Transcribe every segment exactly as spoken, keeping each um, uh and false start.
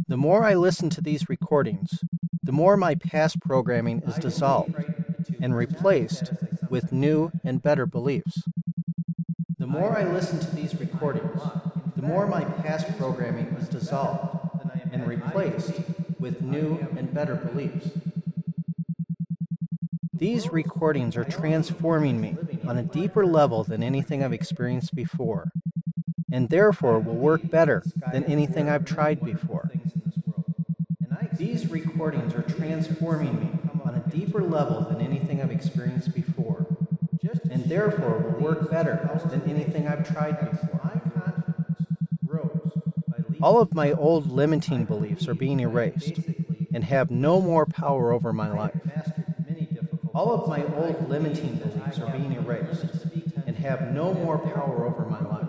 The more I listen to these recordings, the more my past programming is dissolved and replaced with new and better beliefs. The more I listen to these recordings, the more my past programming is dissolved and replaced with new and better beliefs. These recordings are transforming me on a deeper level than anything I've experienced before, and therefore will work better than anything I've tried before. These recordings are transforming me on a deeper level than anything I've experienced before, and therefore will work better than anything I've tried before. All of my old limiting beliefs are being erased and have no more power over my life. All of my old limiting beliefs are being erased and have no more power over my life.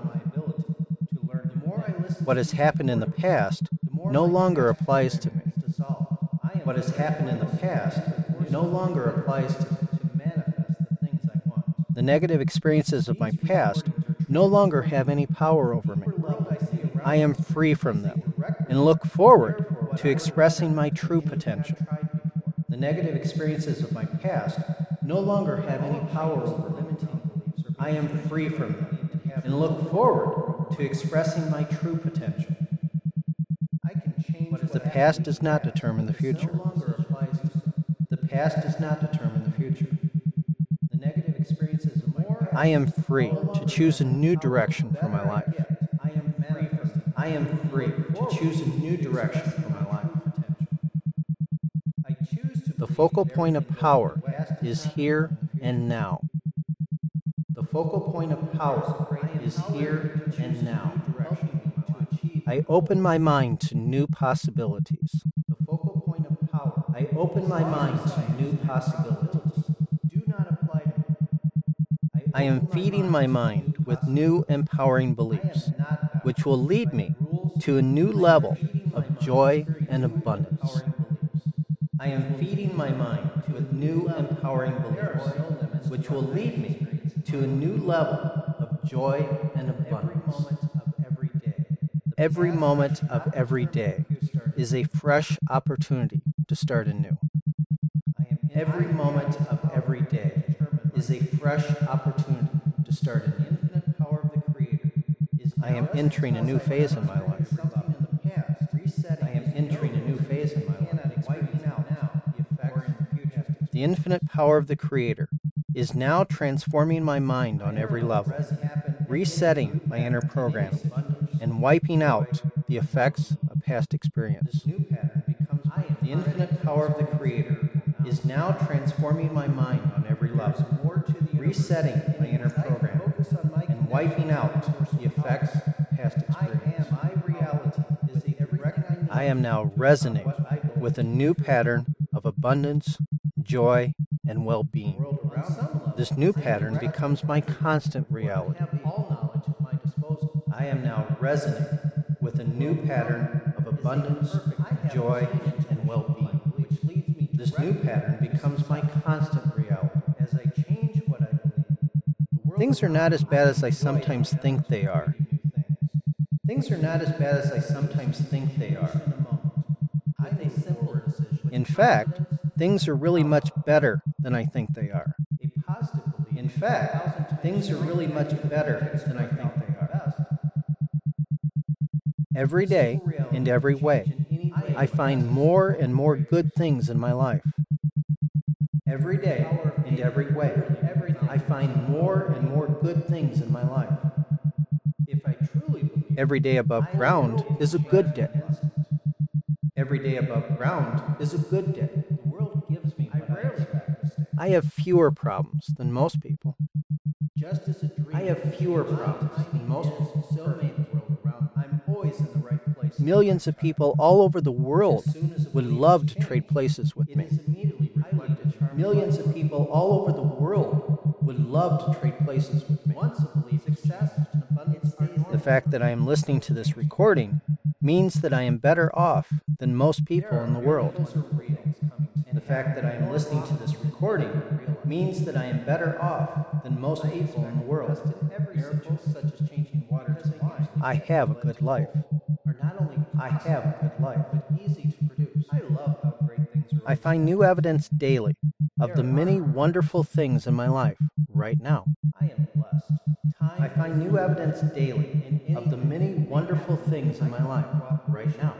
What has happened in the past no longer applies to me. What has happened in the past no longer applies to me. The negative experiences of my past no longer have any power over me. I am free from them and look forward to expressing my true potential. The negative experiences of my past no longer have any power over me. I am free from them and look forward to expressing my true potential. The past does not determine the future. The past does not determine the future. The negative experiences of my I am free to choose a new direction for my life. I am free from I am free to choose a new direction for my life. The focal point of power is here and now. The focal point of power is here and now. I open my mind to new possibilities. The focal point of power. I open my mind to new possibilities. Do not apply to me. I am feeding my mind with new empowering beliefs, which will lead me to a new level of joy and abundance. I am feeding my mind with new empowering beliefs, which will lead me to a new level of joy and abundance. Every moment of every day is a fresh opportunity to start anew. Every moment of every day is a fresh opportunity to start anew. I am entering a new phase in my life. I am entering a new phase in my life. The infinite power of the Creator is now transforming my mind on every level, resetting my inner programming, and wiping out the effects of past experience. The infinite power of the Creator is now transforming my mind on every level, resetting my inner programming, and wiping out the effects of past experience. I am now resonating with a new pattern of abundance, joy, and well-being. This new pattern becomes my constant reality. I am now resonating with a new pattern of abundance, joy, and well-being. This new pattern becomes my constant reality. As I change what I believe, things are not as bad as I sometimes think they are. Things are not as bad as I sometimes think they are. In fact, things are really much better than I think they are. In fact, things are really much better than I think they are. Every day and every way, I find more and more good things in my life. Every day and every way, I find more and more good things in my life. Every day above ground is a good day. Every day above ground is a good day. The world gives me what I expect. I have fewer problems than most people. Just as a dream. I have fewer problems than most people. So many world around. I'm always in the right place. Millions of people all over the world would love to trade places with me. Millions of people all over the world would love to trade places with me. The fact that I am listening to this recording means that I am better off than most people in the world. The fact that I am listening to this recording means that I am better off than most people in the world. I have a good life. I have a good life, but easy to produce. I love how great things are. I find new evidence daily of the many wonderful things in my life right now. I am blessed. I find new evidence daily of the many wonderful things in my life right now.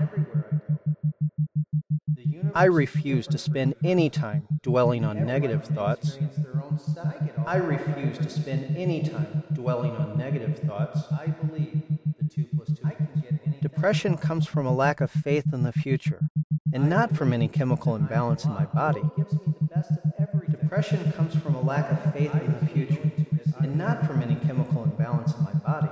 I refuse to spend any time dwelling on negative thoughts. I refuse to spend any time dwelling on negative thoughts. I believe the two plus two. I can get any. Depression comes from a lack of faith in the future, and not from any chemical imbalance in my body. Depression comes from a lack of faith in the future, and not from any chemical imbalance in my body.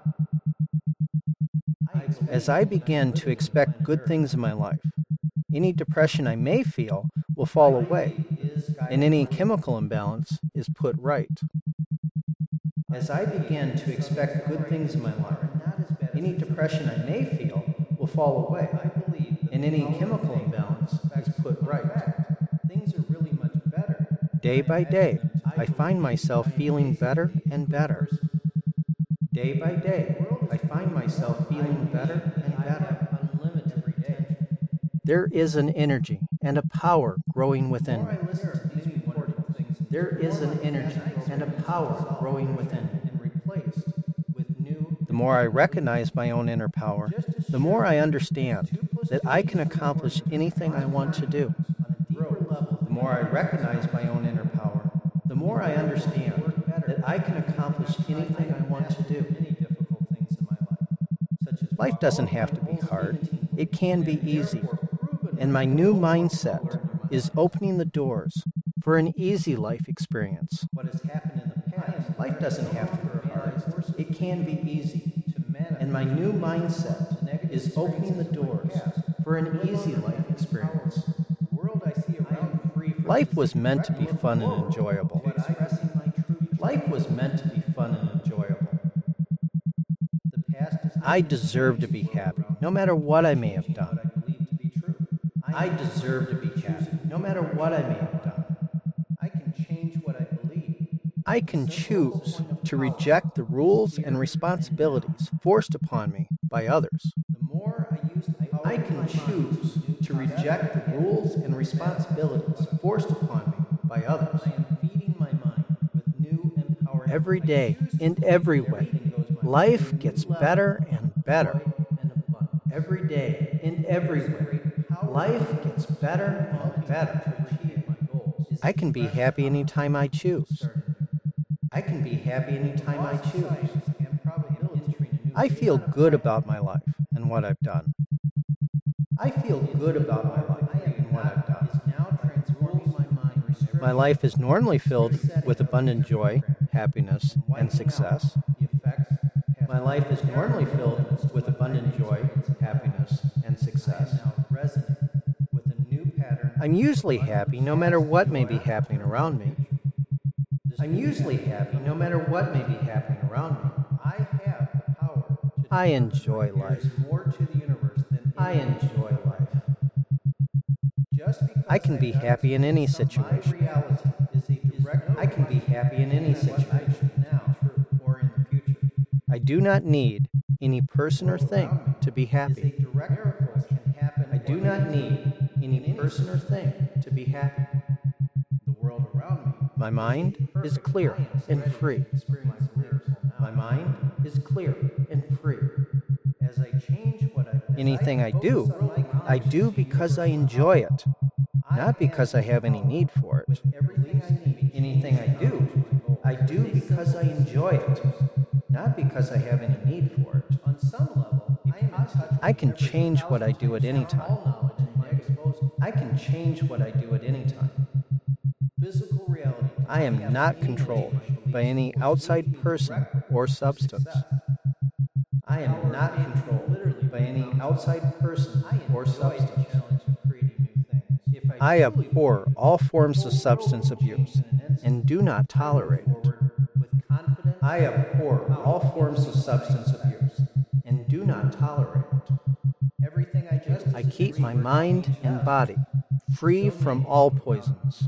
As I begin to expect good things in my life, any depression I may feel will fall away, and any chemical imbalance is put right. As I begin to expect good things in my life, any depression I may feel will fall away, and any chemical imbalance is put right. Things are really much better. Day by day, I find myself feeling better and better. Day by day, I find myself feeling better and better. There is an energy and a power growing within me. There is an energy and a power growing within me. The more I recognize my own inner power, the more I understand that I can accomplish anything I want to do. The more I recognize my own inner power, the more I understand that I can accomplish anything I want to do. Life doesn't have to be hard. It can be easy. And my new mindset is opening the doors for an easy life experience. What has happened in the past, life doesn't have to be hard. It can be easy. And my new mindset is opening the doors for an easy life experience. Life was meant to be fun and enjoyable. Life was meant to be fun and enjoyable. I deserve to be happy, no matter what I may have done. I deserve to be happy, no matter what I may have done. I can change what I believe. I can choose to reject the rules and responsibilities forced upon me by others. I can choose to reject the rules and responsibilities forced upon me by others. Every day, in every way, life gets better and better. Every day, in every way, life gets better and better. I can be happy anytime I choose. I can be happy anytime I choose. I feel good about my life and what I've done. I feel good about my life and what I've done. My life is normally filled with abundant joy, happiness, and success. My life is normally filled with abundant joy, happiness, and success. I'm usually happy no matter what may be happening around me. I'm usually happy no matter what may be happening around me. I have the power to I enjoy life. I enjoy life. I can be happy in any situation. I can be happy in any situation now or in the future. I do not need any person or thing to be happy. I do not need any person or thing to be happy. The world around me. My mind is clear and free. My mind is clear and free. As I change what I anything I do, I do because I enjoy it, not because I have any need for it. Anything I do, I do because I enjoy it, not because I have any need for it. On some level, I can change what I do at any time. I can change what I do at any time. Physical reality. I am not controlled by any outside person or substance. I am not controlled by any outside person or substance. I abhor all forms of substance abuse and do not tolerate it. I abhor all forms of substance abuse and do not tolerate it. Everything I just I keep my mind and body free from all poisons.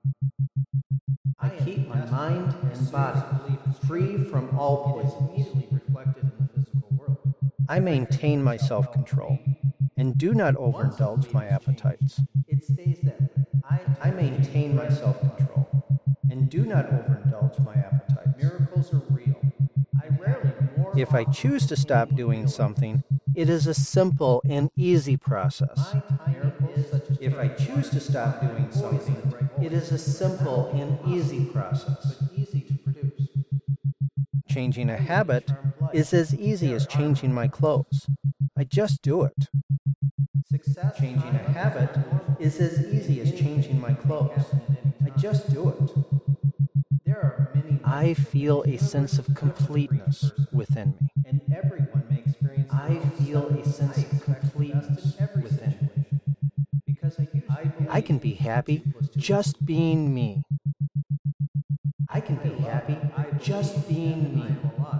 I keep my mind and body free from all poisons. I maintain my self-control and do not overindulge my appetites. It stays that way. I, I maintain my self-control and do not overindulge my appetites. Miracles are real. I rarely more If I choose to stop doing something, it is a simple and easy process. If I choose to stop doing something, it is a simple and easy process. easy to produce. Changing a habit is as easy as changing my clothes. I just do it. Success Changing a habit is as easy as changing my clothes. I just do it. There are many I feel a sense of completeness within me. and everyone may experience I feel a sense of completeness within me. because I use I, I can be happy just being me. I can be happy just being me.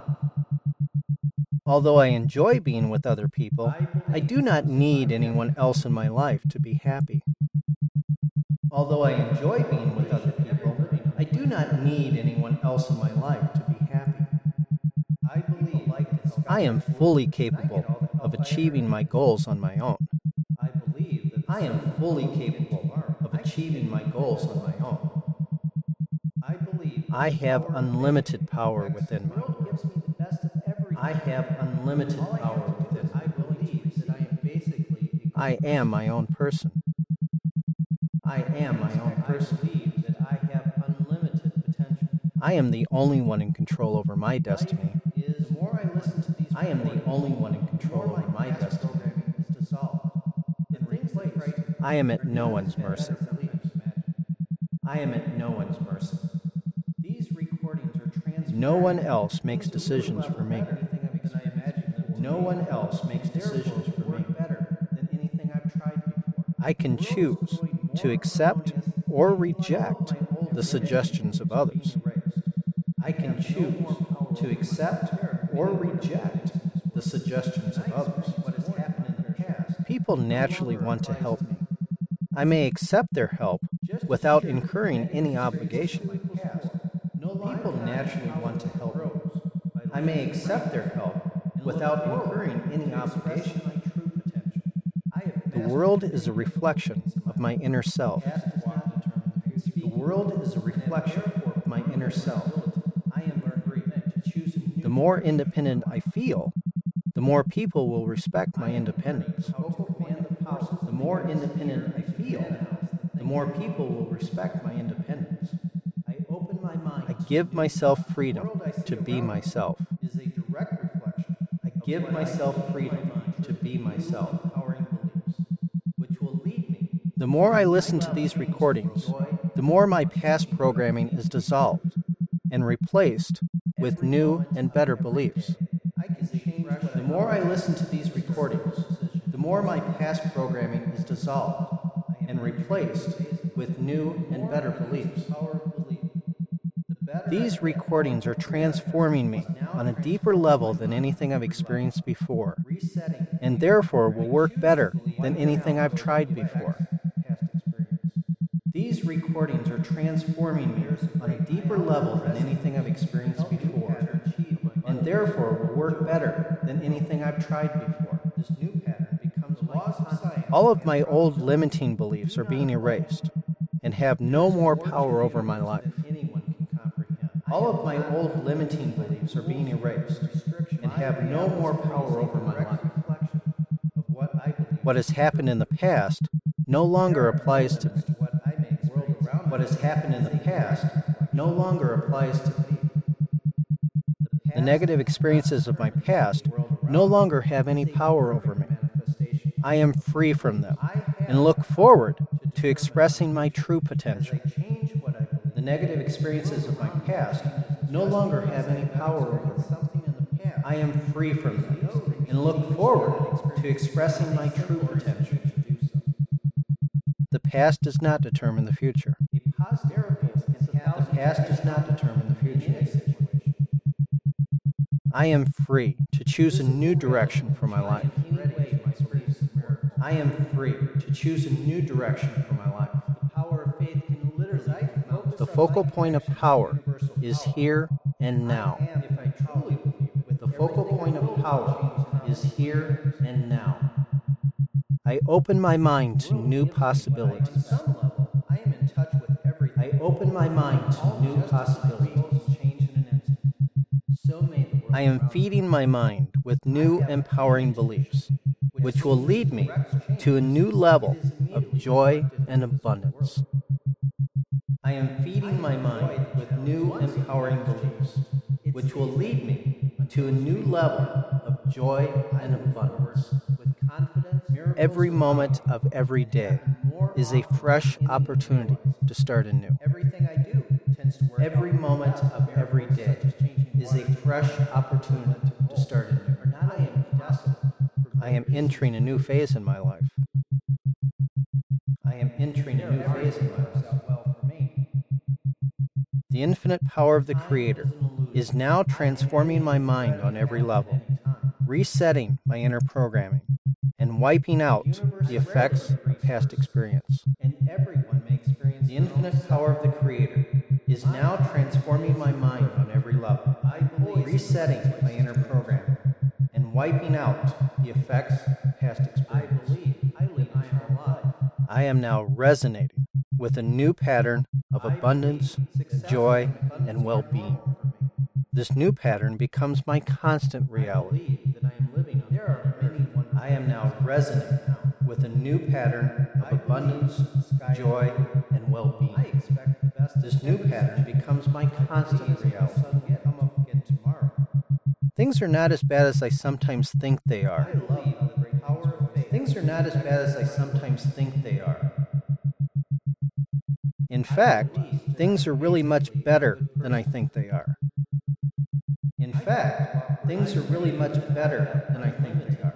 Although I enjoy being with other people, I do not need anyone else in my life to be happy. Although I enjoy being with other people, I do not need anyone else in my life to be happy. I believe I am fully capable of achieving my goals on my own. I believe that I am fully capable of achieving my goals on my own. I believe I have unlimited power within the me. world gives me the best of everything. I have unlimited power within I me. believe that I am basically I am my own person. I am my own person. I believe that I have unlimited potential. I am the only one in control over my destiny. Is the more I listen to these I am the only one in control over my destiny. programming is dissolved. In things like I am at no one's mercy. I am at no one's mercy. These recordings are transferred. No one else makes decisions for me. Anything I've than I imagined. No one else makes decisions for me. Better than anything I've tried before. I can choose to accept or reject the suggestions of others. I can choose to accept or reject the suggestions of others. What has happened in the past. People naturally want to help me. I may accept their help without incurring any obligation. People naturally want to help me. I may accept their help without incurring any obligation. The world is a reflection of my inner self. The world is a reflection of my inner self. I am free to choose a new The more independent I feel, the more people will respect my independence. The more independent I feel, the more people will respect my independence. I open my mind. I give myself freedom to be myself. Is a direct reflection. I give myself freedom to be myself. Empowering beliefs, which will lead me. The more I listen to these recordings, the more my past programming is dissolved and replaced with new and better beliefs. I can change what The more I listen to these recordings, the more my past programming is dissolved and replaced with new and better beliefs. power of belief. The better These recordings are transforming me on a deeper level than anything I've experienced before, resetting and therefore will work better than anything I've tried before. past experience. These recordings are transforming me on a deeper level than anything I've experienced before, and therefore will work better than anything I've tried before. This new pattern becomes laws of science. All of my old limiting beliefs are being erased and have no more power over my life. Anyone can comprehend. All of my old limiting beliefs are being erased and have no more power over my life. Reflection of what I believe. What has happened in the past no longer applies to me. What I may experience around What has happened in the past no longer applies to me. The negative experiences of my past no longer have any power over me. manifestation. I am free from them and look forward to expressing my true potential. Change what I believe. The negative experiences of my past no longer have any power over me. Something in the past. I am free from them and look forward to expressing my true potential. The past does not determine the future. A positive therapist can The have past does not determine the future. I am free to choose a new direction for my life. I am free to choose a new direction for my life. the power of faith can literally focus The focal point of power is here and now. if I truly believe it. The focal point of power is here and now. I open my mind to new possibilities. On some level, I am in touch with everything. I open my mind to new possibilities. Change in an instant. So may the world I am around feeding my mind with new empowering beliefs, which will lead me to a new level of joy and abundance. I am feeding my mind with new empowering beliefs, which will lead me to a new level of joy and abundance. with confidence, miracles, Every moment of every day is a fresh opportunity to start anew. everything I do tends to work Every out. moment of every day is a fresh opportunity to start anew. Are not only possible, I am entering a new phase in my life. I am entering a new phase in my life. out well for me. The infinite power of the Creator is now transforming my mind on every level, resetting my inner programming, and wiping out the effects of past experience. And everyone may experience The infinite power of the Creator is now transforming my mind on every level, resetting my inner programming, and wiping out the effects of past I experience. believe I live I am alive. I am now resonating with a new pattern of abundance, joy, and well-being. This new pattern becomes my constant I reality. believe that I am living on there are many wonderful I am now resonating with a new pattern of abundance, joy, and I well-being. expect the best. This new pattern becomes my constant The reality. sun will come up again tomorrow. Things are not as bad as I sometimes think they I are. believe in the power of faith. Things are not as bad as I sometimes think they are. In fact, things are really much better than I think they are. In fact, things are really much better than I think they are.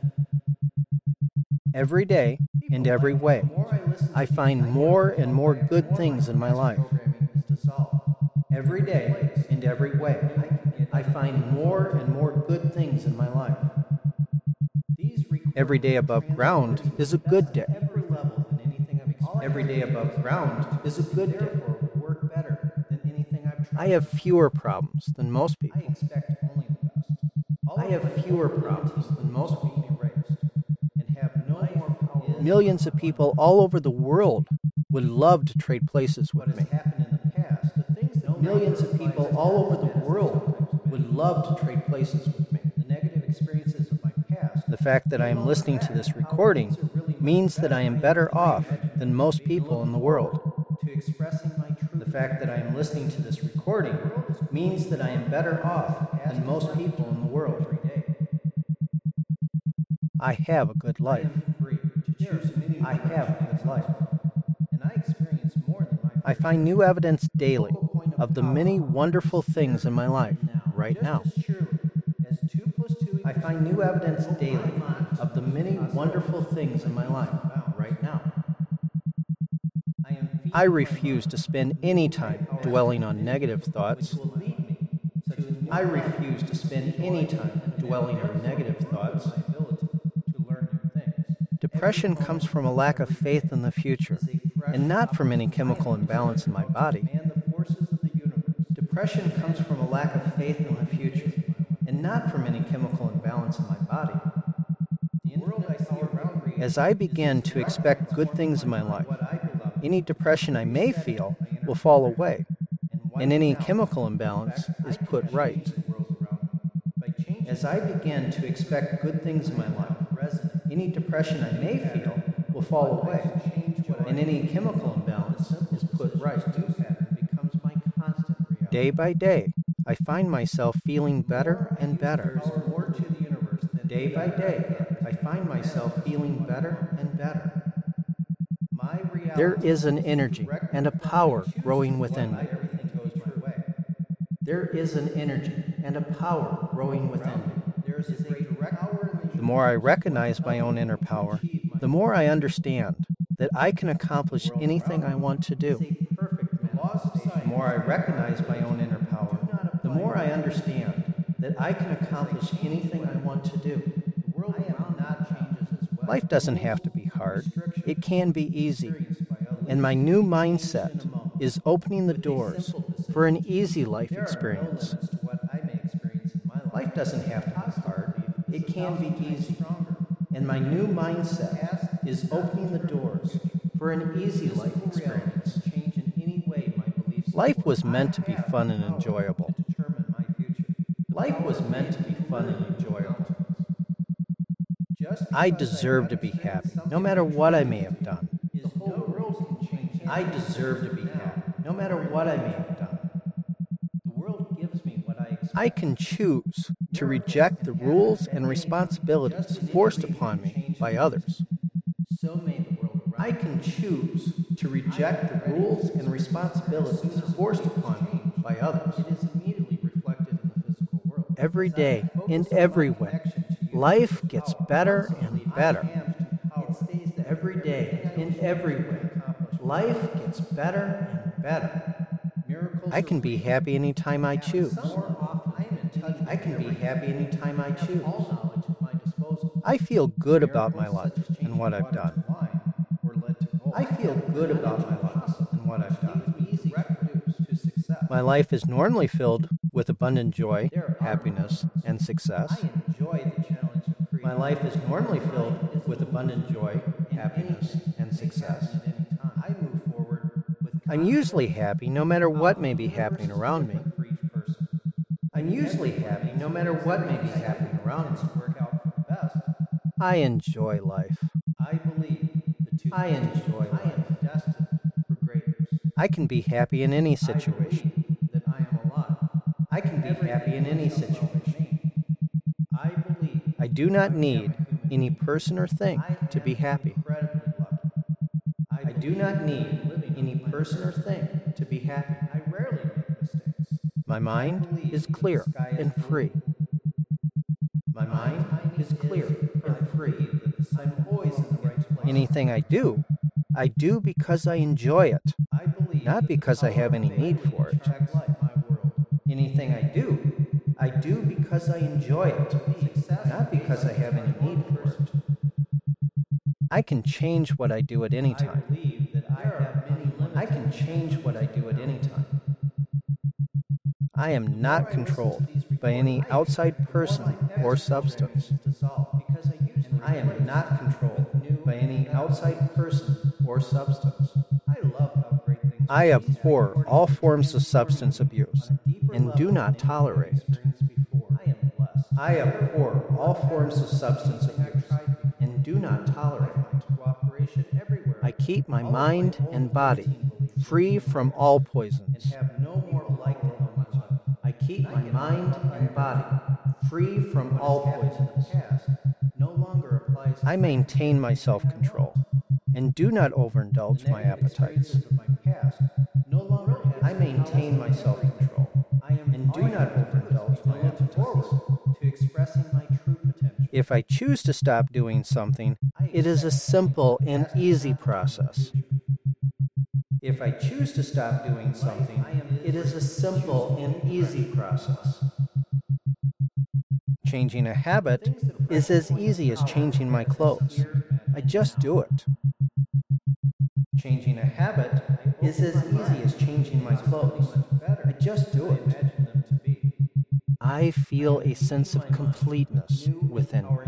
Every day, in every way, The more I listen to I find more and more good things in my life. programming is dissolved. Every day, and every way, I find more and more good things in my life. These require Every day above ground is a good day. every level than anything I've experienced. Every day above ground is a good day. Therefore, will work better than anything I've tried. I have fewer problems than most I people. expect only the best. All I of have my fewer negativity problems than most will people. be erased and have no more power. Millions of people all over the world would love to trade places What with has me. happened in the past, the things that Millions of people all over the world would love to trade places with me. the negative experiences of my past. The fact that I am listening to this recording means that I am better off than most people in the world. To expressing my truth. The fact that I am listening to this recording means that I am better off than most people in the world. every day. I have a good I life. am free to choose any I have a good life. and I experience more than my I find new evidence daily of the many wonderful things in my life right now. Just as surely as two plus two I equals find new evidence daily of the many wonderful things in my life right now. I am feeding I refuse to spend any time dwelling on negative thoughts. will lead me to a new I refuse to spend any time dwelling on negative thoughts. my ability to learn new things. Depression comes from a lack of faith in the future, and not from any chemical imbalance in my body. And the forces of the universe. Depression comes from a lack of faith in the future, and not from any chemical imbalance in my body. The world I see around me As I begin to expect good things in my life, what I beloved any depression I may feel will fall away, and any chemical imbalance is put right. the world around me. By changing As I begin to expect good things in my life, resonance, any depression I may feel will fall away, change what and any chemical imbalance is put right. new pattern becomes my constant reality. Day by day, I find myself feeling better and better. There's more to the universe than Day by day, I find myself feeling better and better. my reality. There is an energy and a power growing within me. Everything goes my way. There is an energy and a power growing within me. There is a great direct power in the The more I recognize my own inner power, the more I understand that I can accomplish anything I want to do. perfect laws of The science. more I recognize my own inner power, the more I understand that I can accomplish anything I want to do. The world around not changes as well. Life doesn't have to be hard. It can be easy. Experienced by others. And my new mindset is opening the doors for an easy life There are no experience. limits to what I may experience in my life. Life doesn't have to be hard. It can be easy. And my new mindset is opening the doors for an easy life experience. Life was meant to be fun and enjoyable. Life was meant to be fun and enjoyable. I deserve to be happy, no matter what I may have done. I deserve to be happy, no matter what I may have done. The world gives me what I expect. I can choose to reject the rules and responsibilities forced upon me by others. I can choose to reject the rules and responsibilities forced upon me by others. It is immediately reflected in the physical world. Every day, in every way, life gets better and better. Every day, in every way, life gets better and better. I can be happy anytime I choose. I can be happy anytime I choose. I feel good about my life and what I've done. I feel good about my life and what I've done. My life is normally filled with abundant joy, happiness, and success. My life is normally filled with abundant joy, happiness, and success. I'm usually happy no matter what may be happening around me. I'm usually happy no matter what may be happening around me. I enjoy life. I believe the two I enjoy life. I am destined for greatness. I can be happy in any situation. That I am alive. I can be happy in any situation. I believe I do not need any person or thing to be happy. I do not need any person or thing to be happy. I rarely make mistakes. My mind is clear and free. My mind is clear and free. I'm always in the right place. Anything I do, I do because I enjoy it, not because I have any need for it. Anything I do, I do because I enjoy it, not because I have any need for it. I can change what I do at any time. I can change what I do at any time. I am not controlled by any outside person or substance. I am not controlled by any outside person or substance. I abhor all forms of substance abuse and do not tolerate it. I abhor all forms of substance abuse and do not tolerate it. I keep my mind and body free from all poisons. I keep my mind and body free from all poisons. I maintain my self-control and do not overindulge my appetites. I maintain my self-control and do not overindulge my appetites. If I choose to stop doing something, it is a simple and easy process. If I choose to stop doing something, it is a simple and easy process. Changing a habit is as easy as changing my clothes. I just do it. Changing a habit is as easy as changing my clothes. I just do it. I feel a sense of completeness within me.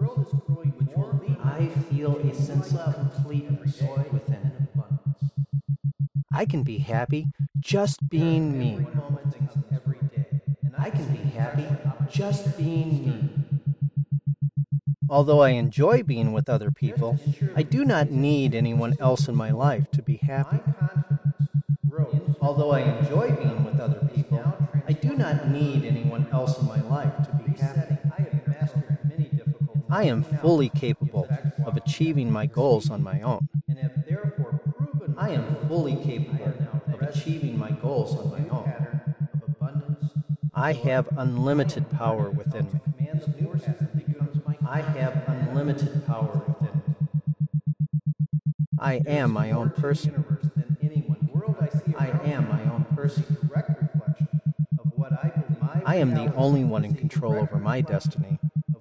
I feel a sense of completeness within me. I can be happy just being me. I can be happy just being me. Although I enjoy being with other people, I do not need anyone else in my life to be happy. Although I enjoy being with other people, I do not need anyone else in my life to be happy. I am fully capable of achieving my goals on my own. I am fully capable of achieving my goals on my own. I have unlimited power within me. I have unlimited power within me. I am my own person. I am my own person. I am the only one in control over my destiny.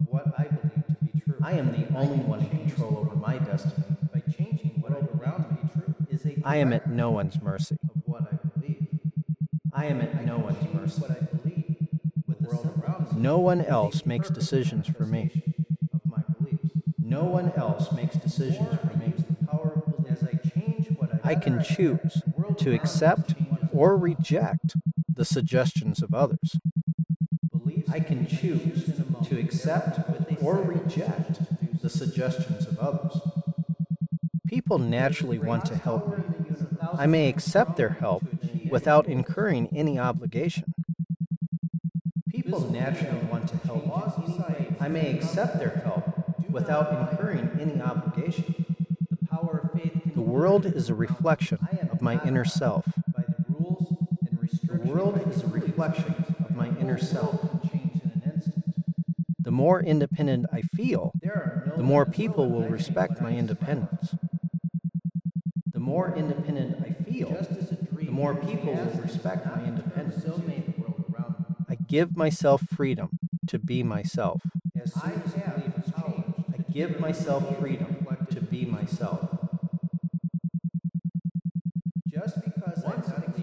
I am the only one in control over my destiny. By changing what around me is a I am at no one's mercy. Of what I believe. I am at no one's mercy. What I believe with the world around No one else makes decisions for me. Of my beliefs. No one else makes decisions for me. The power of belief. As I change what I I can choose to accept or reject the suggestions of others. beliefs. I can choose to accept or reject the suggestions of others. People naturally want to help me. I may accept their help without incurring any obligation. People naturally want to help me. I may accept their help without incurring any obligation. The power of faith can The world is a reflection of my inner self. by the rules and The restrictions. world is a reflection of my inner self. Can change in an instant. The more independent I feel, There are no the more people will respect my independence. The more independent I feel, just as a dream. the more people will respect my independence. So made the world around me. I give myself freedom to be myself. As soon as I believe has changed, I give myself freedom to be myself. just because I'm not